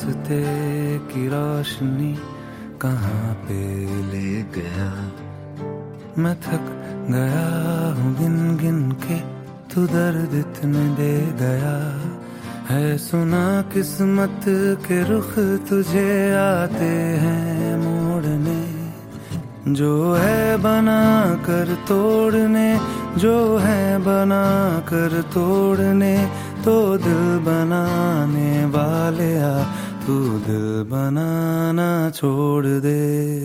रास्ते की रोशनी कहाँ पे ले गया। मैं थक गया हूँ गिन गिन के, तू दर्द इतने दे गया है। सुना किस्मत के रुख तुझे आते हैं मोड़ने, जो है बना कर तोड़ने, जो है बना कर तोड़ने। तो दिल बनाने वाले आ, तू दिल बनाना छोड़ दे।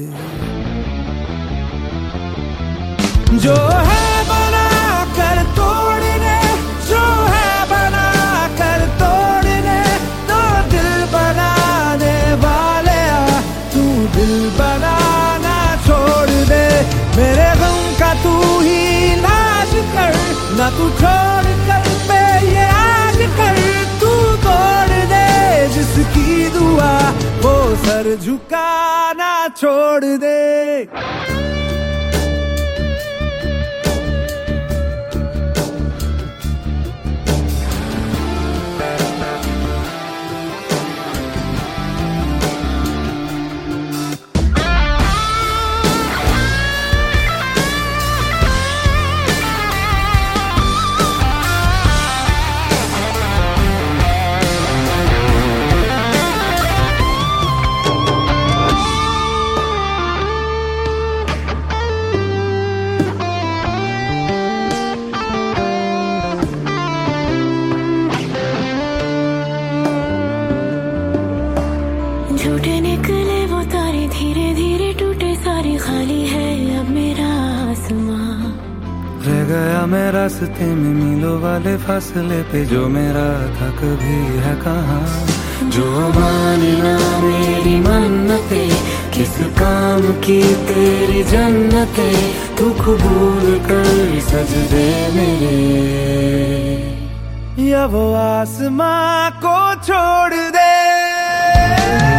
जो है बना कर तोड़ने, जो है बना कर तोड़ने। तो दिल बनाने वाले आ, तू दिल बनाना छोड़ दे। मेरे गम का तू ही इलाज कर, ना तू छोड़ कर पे ये आग कर। तू तोड़ दे जिसकी दुआ, वो सर झुकाना छोड़ दे। झूठे निकले वो तारे, धीरे धीरे टूटे सारे। खाली है अब मेरा आसमां, रह गया मैं रास्ते में मीलों वाले फासले पे। जो मेरा था कभी है कहाँ, जो मानी ना मेरी मन्नते। किस काम की तेरी जन्नते, तू कबूल कर सजदे मेरे। या वो आसमां को छोड़ दे।